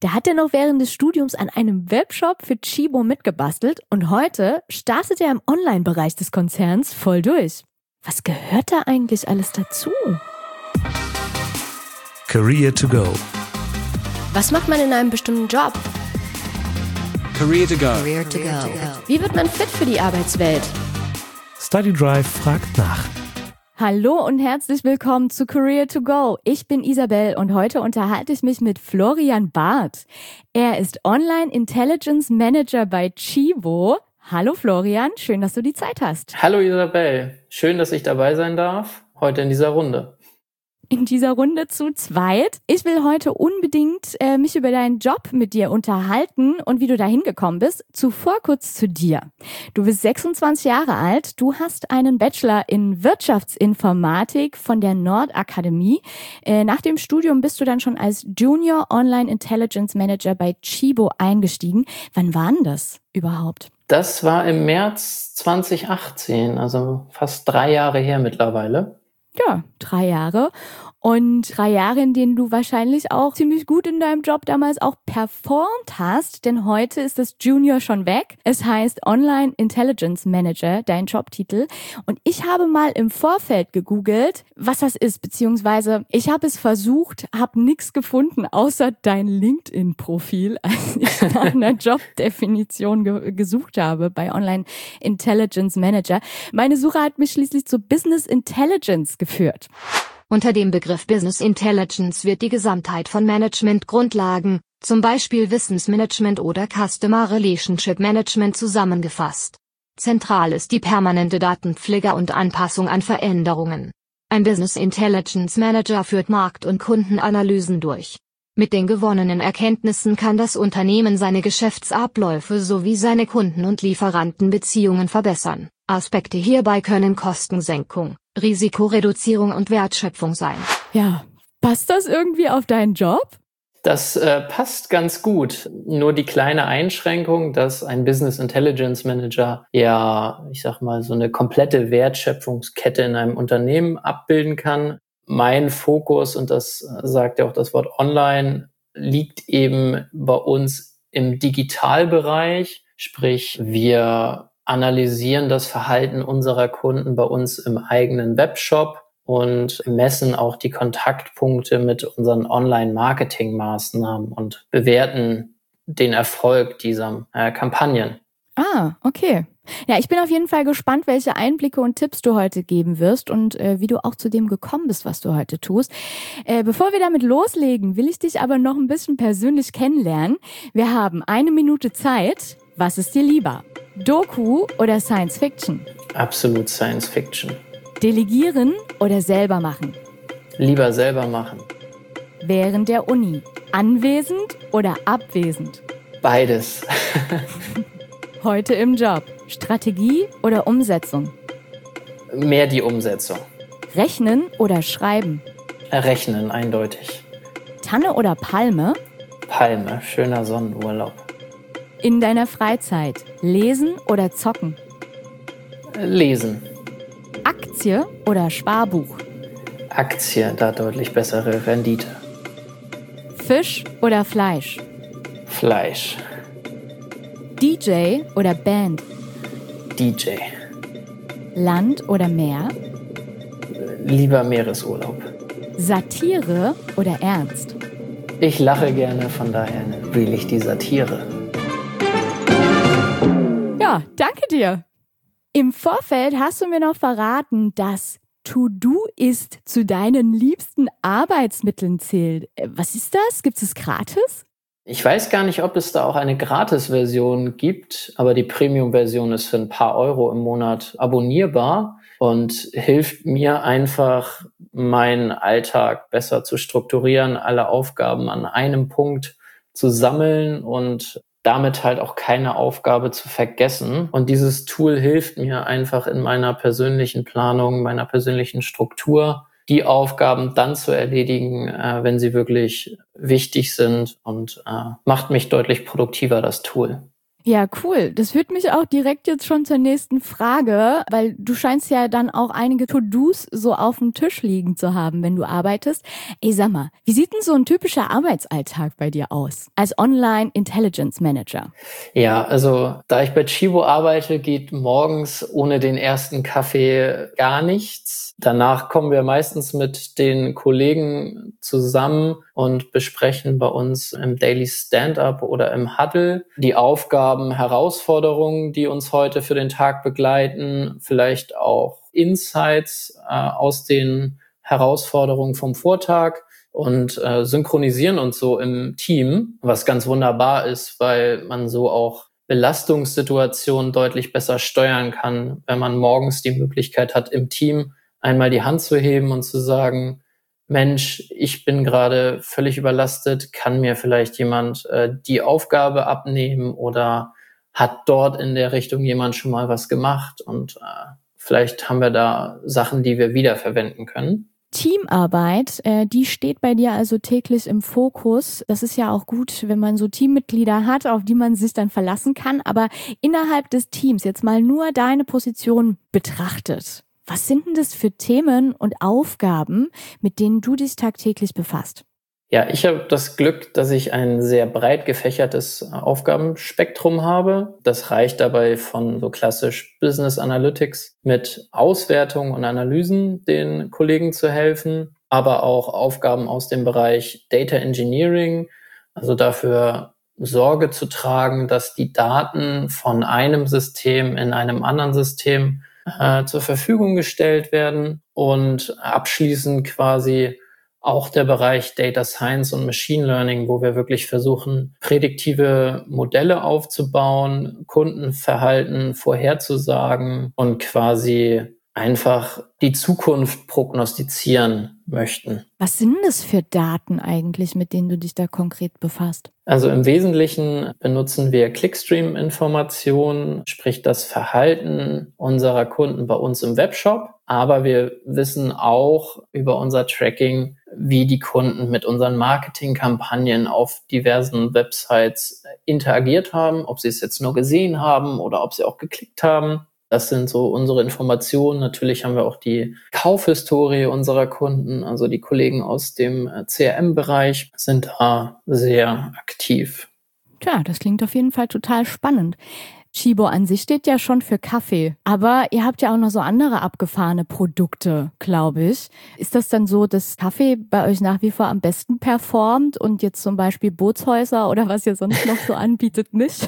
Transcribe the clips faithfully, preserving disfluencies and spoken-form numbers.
Da hat er noch während des Studiums an einem Webshop für Chibo mitgebastelt und heute startet er im Online-Bereich des Konzerns voll durch. Was gehört da eigentlich alles dazu? Career to go. Was macht man in einem bestimmten Job? Career to go. Career to go. Wie wird man fit für die Arbeitswelt? Study Drive fragt nach. Hallo und herzlich willkommen zu Career to Go. Ich bin Isabel und heute unterhalte ich mich mit Florian Barth. Er ist Online Intelligence Manager bei Chibo. Hallo Florian, schön, dass du die Zeit hast. Hallo Isabel, schön, dass ich dabei sein darf, heute in dieser Runde. In dieser Runde zu zweit. Ich will heute unbedingt äh, mich über deinen Job mit dir unterhalten und wie du da hingekommen bist. Zuvor kurz zu dir. Du bist sechsundzwanzig Jahre alt, du hast einen Bachelor in Wirtschaftsinformatik von der Nordakademie. Äh, nach dem Studium bist du dann schon als Junior Online Intelligence Manager bei Chibo eingestiegen. Wann war denn das überhaupt? Das war im März zwanzig achtzehn, also fast drei Jahre her mittlerweile. Ja, drei Jahre. Und drei Jahre, in denen du wahrscheinlich auch ziemlich gut in deinem Job damals auch performt hast, denn heute ist das Junior schon weg. Es heißt Online Intelligence Manager, dein Jobtitel. Und ich habe mal im Vorfeld gegoogelt, was das ist, beziehungsweise ich habe es versucht, habe nichts gefunden, außer dein LinkedIn-Profil, als ich nach einer Jobdefinition ge- gesucht habe bei Online Intelligence Manager. Meine Suche hat mich schließlich zu Business Intelligence geführt. Unter dem Begriff Business Intelligence wird die Gesamtheit von Managementgrundlagen, zum Beispiel Wissensmanagement oder Customer Relationship Management zusammengefasst. Zentral ist die permanente Datenpflege und Anpassung an Veränderungen. Ein Business Intelligence Manager führt Markt- und Kundenanalysen durch. Mit den gewonnenen Erkenntnissen kann das Unternehmen seine Geschäftsabläufe sowie seine Kunden- und Lieferantenbeziehungen verbessern. Aspekte hierbei können Kostensenkung, Risikoreduzierung und Wertschöpfung sein. Ja, passt das irgendwie auf deinen Job? Das äh, passt ganz gut. Nur die kleine Einschränkung, dass ein Business Intelligence Manager ja, ich sag mal, so eine komplette Wertschöpfungskette in einem Unternehmen abbilden kann. Mein Fokus, und das sagt ja auch das Wort Online, liegt eben bei uns im Digitalbereich. Sprich, wir analysieren das Verhalten unserer Kunden bei uns im eigenen Webshop und messen auch die Kontaktpunkte mit unseren Online-Marketing-Maßnahmen und bewerten den Erfolg dieser äh, Kampagnen. Ah, okay. Ja, ich bin auf jeden Fall gespannt, welche Einblicke und Tipps du heute geben wirst und äh, wie du auch zu dem gekommen bist, was du heute tust. Äh, bevor wir damit loslegen, will ich dich aber noch ein bisschen persönlich kennenlernen. Wir haben eine Minute Zeit. Was ist dir lieber? Doku oder Science Fiction? Absolut Science Fiction. Delegieren oder selber machen? Lieber selber machen. Während der Uni? Anwesend oder abwesend? Beides. Heute im Job? Strategie oder Umsetzung? Mehr die Umsetzung. Rechnen oder schreiben? Rechnen, eindeutig. Tanne oder Palme? Palme, schöner Sonnenurlaub. In deiner Freizeit? Lesen oder zocken? Lesen. Aktie oder Sparbuch? Aktie, da deutlich bessere Rendite. Fisch oder Fleisch? Fleisch. D J oder Band? D J. Land oder Meer? Lieber Meeresurlaub. Satire oder Ernst? Ich lache gerne, von daher wähle ich die Satire. Ja, danke dir. Im Vorfeld hast du mir noch verraten, dass To-Do ist zu deinen liebsten Arbeitsmitteln zählt. Was ist das? Gibt es gratis? Ich weiß gar nicht, ob es da auch eine Gratis-Version gibt, aber die Premium-Version ist für ein paar Euro im Monat abonnierbar und hilft mir einfach, meinen Alltag besser zu strukturieren, alle Aufgaben an einem Punkt zu sammeln und damit halt auch keine Aufgabe zu vergessen. Und dieses Tool hilft mir einfach in meiner persönlichen Planung, meiner persönlichen Struktur, die Aufgaben dann zu erledigen, äh, wenn sie wirklich wichtig sind und äh, macht mich deutlich produktiver, das Tool. Ja, cool. Das führt mich auch direkt jetzt schon zur nächsten Frage, weil du scheinst ja dann auch einige To-Dos so auf dem Tisch liegen zu haben, wenn du arbeitest. Ey, sag mal, wie sieht denn so ein typischer Arbeitsalltag bei dir aus als Online Intelligence Manager? Ja, also da ich bei Chibo arbeite, geht morgens ohne den ersten Kaffee gar nichts. Danach kommen wir meistens mit den Kollegen zusammen und besprechen bei uns im Daily Stand-up oder im Huddle die Aufgaben, Herausforderungen, die uns heute für den Tag begleiten, vielleicht auch Insights äh, aus den Herausforderungen vom Vortag und äh, synchronisieren uns so im Team, was ganz wunderbar ist, weil man so auch Belastungssituationen deutlich besser steuern kann, wenn man morgens die Möglichkeit hat, im Team einmal die Hand zu heben und zu sagen, Mensch, ich bin gerade völlig überlastet, kann mir vielleicht jemand äh, die Aufgabe abnehmen oder hat dort in der Richtung jemand schon mal was gemacht und äh, vielleicht haben wir da Sachen, die wir wiederverwenden können. Teamarbeit, äh, die steht bei dir also täglich im Fokus. Das ist ja auch gut, wenn man so Teammitglieder hat, auf die man sich dann verlassen kann. Aber innerhalb des Teams, jetzt mal nur deine Position betrachtet, was sind denn das für Themen und Aufgaben, mit denen du dich tagtäglich befasst? Ja, ich habe das Glück, dass ich ein sehr breit gefächertes Aufgabenspektrum habe. Das reicht dabei von so klassisch Business Analytics mit Auswertungen und Analysen den Kollegen zu helfen, aber auch Aufgaben aus dem Bereich Data Engineering, also dafür Sorge zu tragen, dass die Daten von einem System in einem anderen System äh, zur Verfügung gestellt werden und abschließend quasi auch der Bereich Data Science und Machine Learning, wo wir wirklich versuchen, prädiktive Modelle aufzubauen, Kundenverhalten vorherzusagen und quasi einfach die Zukunft prognostizieren möchten. Was sind das für Daten eigentlich, mit denen du dich da konkret befasst? Also im Wesentlichen benutzen wir Clickstream-Informationen, sprich das Verhalten unserer Kunden bei uns im Webshop. Aber wir wissen auch über unser Tracking, wie die Kunden mit unseren Marketingkampagnen auf diversen Websites interagiert haben, ob sie es jetzt nur gesehen haben oder ob sie auch geklickt haben. Das sind so unsere Informationen. Natürlich haben wir auch die Kaufhistorie unserer Kunden. Also die Kollegen aus dem C R M-Bereich sind da sehr aktiv. Tja, das klingt auf jeden Fall total spannend. Chibo an sich steht ja schon für Kaffee, aber ihr habt ja auch noch so andere abgefahrene Produkte, glaube ich. Ist das dann so, dass Kaffee bei euch nach wie vor am besten performt und jetzt zum Beispiel Bootshäuser oder was ihr sonst noch so anbietet nicht?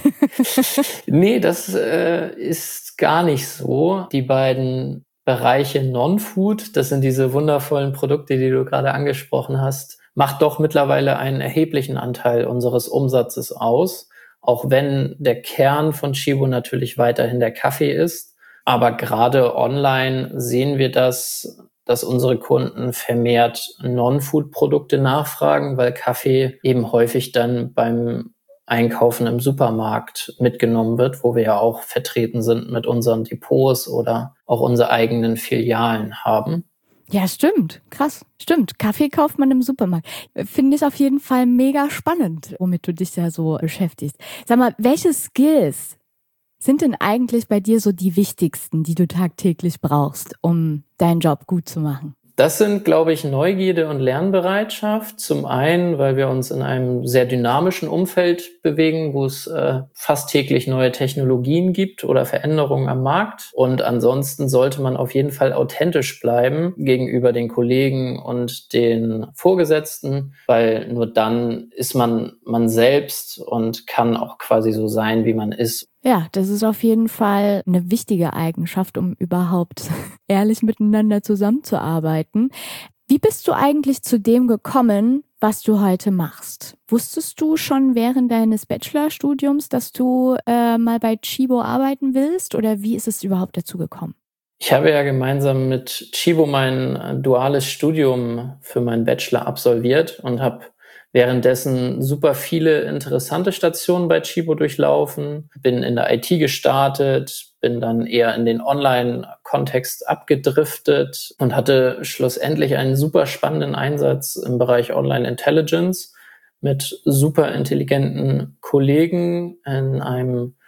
Nee, das äh, ist gar nicht so. Die beiden Bereiche Non-Food, das sind diese wundervollen Produkte, die du gerade angesprochen hast, macht doch mittlerweile einen erheblichen Anteil unseres Umsatzes aus. Auch wenn der Kern von Chibo natürlich weiterhin der Kaffee ist. Aber gerade online sehen wir das, dass unsere Kunden vermehrt Non-Food-Produkte nachfragen, weil Kaffee eben häufig dann beim Einkaufen im Supermarkt mitgenommen wird, wo wir ja auch vertreten sind mit unseren Depots oder auch unsere eigenen Filialen haben. Ja, stimmt. Krass. Stimmt. Kaffee kauft man im Supermarkt. Finde ich auf jeden Fall mega spannend, womit du dich ja so beschäftigst. Sag mal, welche Skills sind denn eigentlich bei dir so die wichtigsten, die du tagtäglich brauchst, um deinen Job gut zu machen? Das sind, glaube ich, Neugierde und Lernbereitschaft. Zum einen, weil wir uns in einem sehr dynamischen Umfeld bewegen, wo es äh, fast täglich neue Technologien gibt oder Veränderungen am Markt. Und ansonsten sollte man auf jeden Fall authentisch bleiben gegenüber den Kollegen und den Vorgesetzten, weil nur dann ist man man selbst und kann auch quasi so sein, wie man ist. Ja, das ist auf jeden Fall eine wichtige Eigenschaft, um überhaupt ehrlich miteinander zusammenzuarbeiten. Wie bist du eigentlich zu dem gekommen, was du heute machst? Wusstest du schon während deines Bachelorstudiums, dass du äh, mal bei Chibo arbeiten willst, oder wie ist es überhaupt dazu gekommen? Ich habe ja gemeinsam mit Chibo mein duales Studium für meinen Bachelor absolviert und habe währenddessen super viele interessante Stationen bei Chibo durchlaufen, bin in der I T gestartet, bin dann eher in den Online-Kontext abgedriftet und hatte schlussendlich einen super spannenden Einsatz im Bereich Online Intelligence mit super intelligenten Kollegen in einem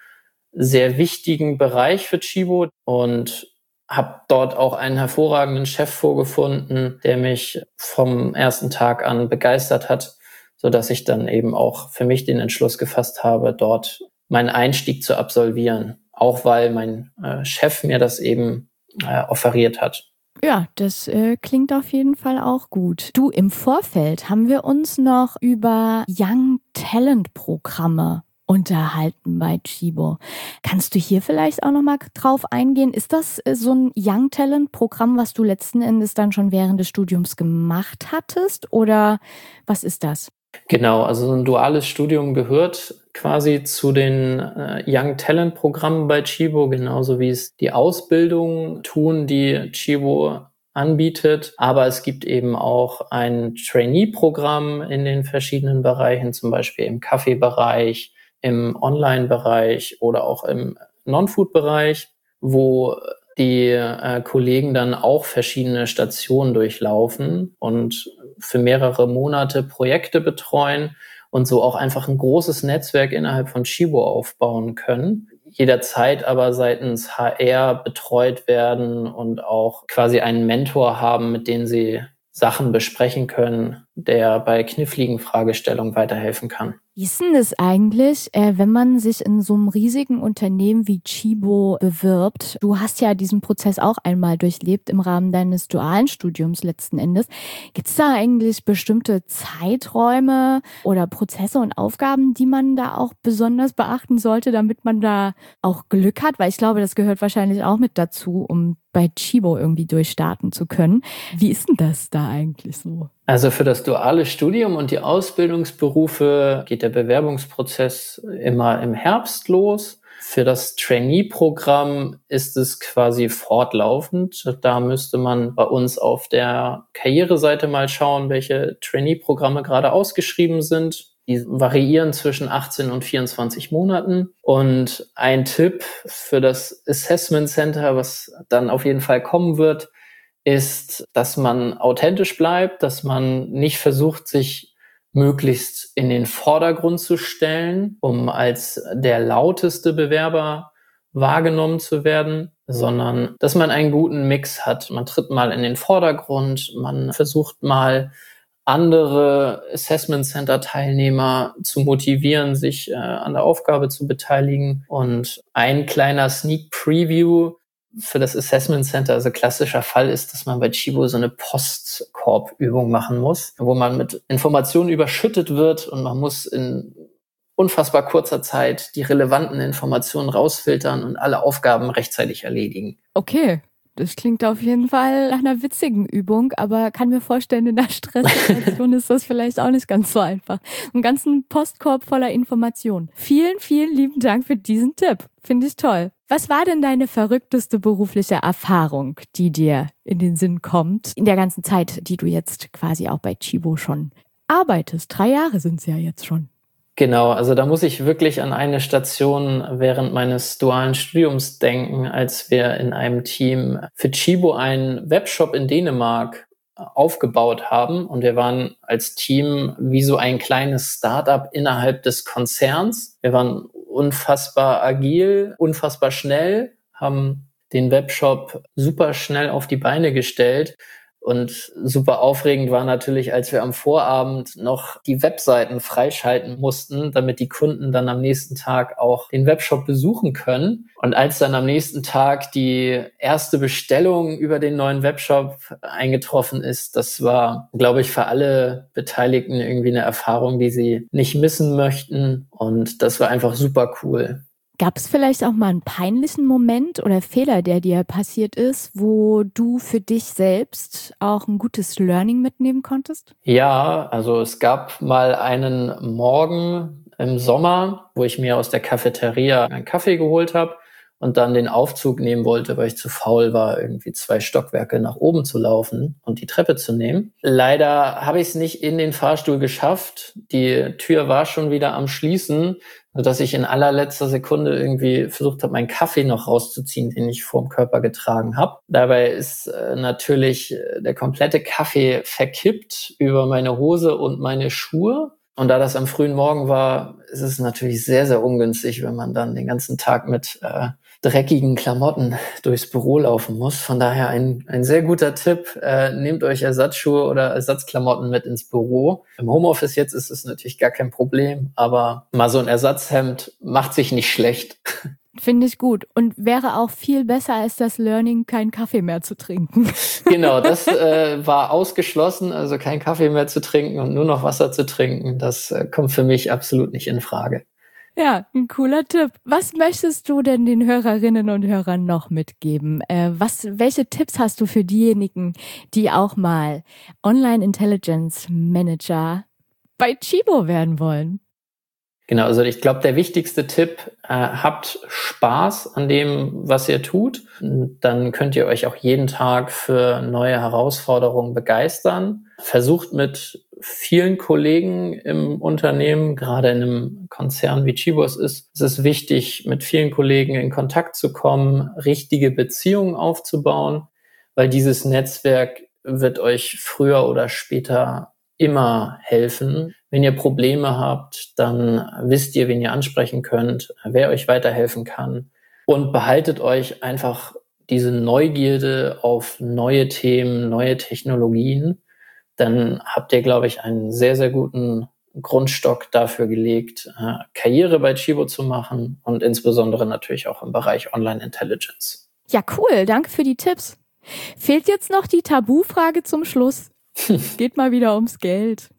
sehr wichtigen Bereich für Tchibo und habe dort auch einen hervorragenden Chef vorgefunden, der mich vom ersten Tag an begeistert hat, sodass ich dann eben auch für mich den Entschluss gefasst habe, dort meinen Einstieg zu absolvieren. Auch weil mein äh, Chef mir das eben äh, offeriert hat. Ja, das äh, klingt auf jeden Fall auch gut. Du, im Vorfeld haben wir uns noch über Young Talent Programme unterhalten bei Tchibo. Kannst du hier vielleicht auch noch mal drauf eingehen? Ist das äh, so ein Young Talent Programm, was du letzten Endes dann schon während des Studiums gemacht hattest? Oder was ist das? Genau, also so ein duales Studium gehört quasi zu den äh, Young Talent Programmen bei Tchibo, genauso wie es die Ausbildung tun, die Tchibo anbietet. Aber es gibt eben auch ein Trainee-Programm in den verschiedenen Bereichen, zum Beispiel im Kaffeebereich, im Online-Bereich oder auch im Non-Food-Bereich, wo die äh, Kollegen dann auch verschiedene Stationen durchlaufen und für mehrere Monate Projekte betreuen und so auch einfach ein großes Netzwerk innerhalb von Tchibo aufbauen können. Jederzeit aber seitens H R betreut werden und auch quasi einen Mentor haben, mit dem sie Sachen besprechen können, der bei kniffligen Fragestellungen weiterhelfen kann. Wie ist denn das eigentlich, äh, wenn man sich in so einem riesigen Unternehmen wie Tchibo bewirbt? Du hast ja diesen Prozess auch einmal durchlebt im Rahmen deines dualen Studiums letzten Endes. Gibt es da eigentlich bestimmte Zeiträume oder Prozesse und Aufgaben, die man da auch besonders beachten sollte, damit man da auch Glück hat? Weil ich glaube, das gehört wahrscheinlich auch mit dazu, um bei Tchibo irgendwie durchstarten zu können. Wie ist denn das da eigentlich so? Also für das duale Studium und die Ausbildungsberufe geht der Bewerbungsprozess immer im Herbst los. Für das Trainee-Programm ist es quasi fortlaufend. Da müsste man bei uns auf der Karriereseite mal schauen, welche Trainee-Programme gerade ausgeschrieben sind. Die variieren zwischen achtzehn und vierundzwanzig Monaten. Und ein Tipp für das Assessment Center, was dann auf jeden Fall kommen wird, ist, dass man authentisch bleibt, dass man nicht versucht, sich möglichst in den Vordergrund zu stellen, um als der lauteste Bewerber wahrgenommen zu werden, sondern dass man einen guten Mix hat. Man tritt mal in den Vordergrund, man versucht mal andere Assessment Center Teilnehmer zu motivieren, sich äh, an der Aufgabe zu beteiligen. Und ein kleiner Sneak Preview für das Assessment Center, also klassischer Fall ist, dass man bei Tchibo so eine Postkorbübung machen muss, wo man mit Informationen überschüttet wird und man muss in unfassbar kurzer Zeit die relevanten Informationen rausfiltern und alle Aufgaben rechtzeitig erledigen. Okay. Das klingt auf jeden Fall nach einer witzigen Übung, aber kann mir vorstellen, in der Stresssituation ist das vielleicht auch nicht ganz so einfach. Einen ganzen Postkorb voller Informationen. Vielen, vielen lieben Dank für diesen Tipp. Finde ich toll. Was war denn deine verrückteste berufliche Erfahrung, die dir in den Sinn kommt, in der ganzen Zeit, die du jetzt quasi auch bei Tchibo schon arbeitest? Drei Jahre sind es ja jetzt schon. Genau, also da muss ich wirklich an eine Station während meines dualen Studiums denken, als wir in einem Team für Tchibo einen Webshop in Dänemark aufgebaut haben. Und wir waren als Team wie so ein kleines Startup innerhalb des Konzerns. Wir waren unfassbar agil, unfassbar schnell, haben den Webshop super schnell auf die Beine gestellt. Und super aufregend war natürlich, als wir am Vorabend noch die Webseiten freischalten mussten, damit die Kunden dann am nächsten Tag auch den Webshop besuchen können. Und als dann am nächsten Tag die erste Bestellung über den neuen Webshop eingetroffen ist, das war, glaube ich, für alle Beteiligten irgendwie eine Erfahrung, die sie nicht missen möchten. Und das war einfach super cool. Gab es vielleicht auch mal einen peinlichen Moment oder Fehler, der dir passiert ist, wo du für dich selbst auch ein gutes Learning mitnehmen konntest? Ja, also es gab mal einen Morgen im Sommer, wo ich mir aus der Cafeteria einen Kaffee geholt habe und dann den Aufzug nehmen wollte, weil ich zu faul war, irgendwie zwei Stockwerke nach oben zu laufen und die Treppe zu nehmen. Leider habe ich es nicht in den Fahrstuhl geschafft. Die Tür war schon wieder am Schließen, sodass ich in allerletzter Sekunde irgendwie versucht habe, meinen Kaffee noch rauszuziehen, den ich vorm Körper getragen habe. Dabei ist äh, natürlich der komplette Kaffee verkippt über meine Hose und meine Schuhe. Und da das am frühen Morgen war, ist es natürlich sehr, sehr ungünstig, wenn man dann den ganzen Tag mit äh, dreckigen Klamotten durchs Büro laufen muss. Von daher ein, ein sehr guter Tipp. Äh, nehmt euch Ersatzschuhe oder Ersatzklamotten mit ins Büro. Im Homeoffice jetzt ist es natürlich gar kein Problem, aber mal so ein Ersatzhemd macht sich nicht schlecht. Finde ich gut und wäre auch viel besser als das Learning, keinen Kaffee mehr zu trinken. Genau, das äh, war ausgeschlossen, also kein Kaffee mehr zu trinken und nur noch Wasser zu trinken. Das äh, kommt für mich absolut nicht in Frage. Ja, ein cooler Tipp. Was möchtest du denn den Hörerinnen und Hörern noch mitgeben? Äh, was, welche Tipps hast du für diejenigen, die auch mal Online Intelligence Manager bei Chibo werden wollen? Genau, also ich glaube, der wichtigste Tipp, äh, habt Spaß an dem, was ihr tut. Dann könnt ihr euch auch jeden Tag für neue Herausforderungen begeistern. Versucht mit vielen Kollegen im Unternehmen, gerade in einem Konzern wie Chibo es ist, es ist wichtig, mit vielen Kollegen in Kontakt zu kommen, richtige Beziehungen aufzubauen, weil dieses Netzwerk wird euch früher oder später immer helfen. Wenn ihr Probleme habt, dann wisst ihr, wen ihr ansprechen könnt, wer euch weiterhelfen kann. Und behaltet euch einfach diese Neugierde auf neue Themen, neue Technologien. Dann habt ihr, glaube ich, einen sehr, sehr guten Grundstock dafür gelegt, Karriere bei Chibo zu machen und insbesondere natürlich auch im Bereich Online Intelligence. Ja, cool. Danke für die Tipps. Fehlt jetzt noch die Tabufrage zum Schluss. Geht mal wieder ums Geld.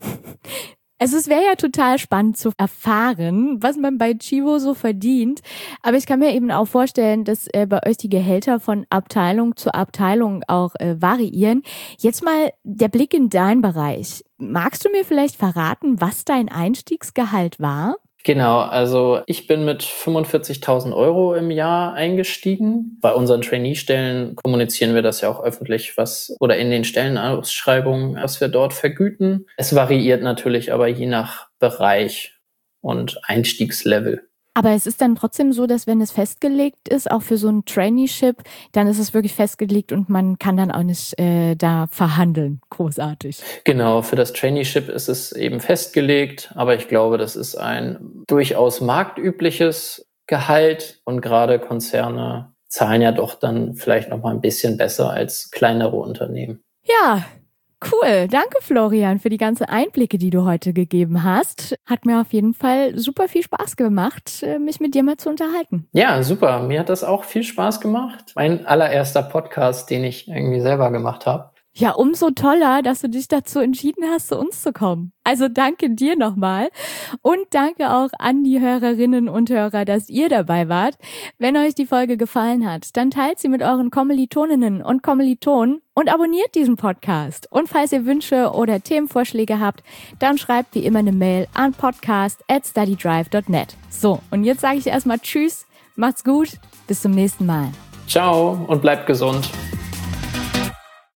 Also es wäre ja total spannend zu erfahren, was man bei Chibo so verdient. Aber ich kann mir eben auch vorstellen, dass äh, bei euch die Gehälter von Abteilung zu Abteilung auch äh, variieren. Jetzt mal der Blick in deinen Bereich. Magst du mir vielleicht verraten, was dein Einstiegsgehalt war? Genau, also ich bin mit fünfundvierzigtausend Euro im Jahr eingestiegen. Bei unseren Trainee-Stellen kommunizieren wir das ja auch öffentlich, was oder in den Stellenausschreibungen, was wir dort vergüten. Es variiert natürlich aber je nach Bereich und Einstiegslevel. Aber es ist dann trotzdem so, dass wenn es festgelegt ist, auch für so ein Traineeship, dann ist es wirklich festgelegt und man kann dann auch nicht äh, da verhandeln. Großartig. Genau, für das Traineeship ist es eben festgelegt, aber ich glaube, das ist ein durchaus marktübliches Gehalt und gerade Konzerne zahlen ja doch dann vielleicht noch mal ein bisschen besser als kleinere Unternehmen. Ja, cool. Danke, Florian, für die ganzen Einblicke, die du heute gegeben hast. Hat mir auf jeden Fall super viel Spaß gemacht, mich mit dir mal zu unterhalten. Ja, super. Mir hat das auch viel Spaß gemacht. Mein allererster Podcast, den ich irgendwie selber gemacht habe. Ja, umso toller, dass du dich dazu entschieden hast, zu uns zu kommen. Also danke dir nochmal und danke auch an die Hörerinnen und Hörer, dass ihr dabei wart. Wenn euch die Folge gefallen hat, dann teilt sie mit euren Kommilitoninnen und Kommilitonen und abonniert diesen Podcast. Und falls ihr Wünsche oder Themenvorschläge habt, dann schreibt wie immer eine Mail an podcast at studydrive dot net. So, und jetzt sage ich erstmal Tschüss, macht's gut, bis zum nächsten Mal. Ciao und bleibt gesund.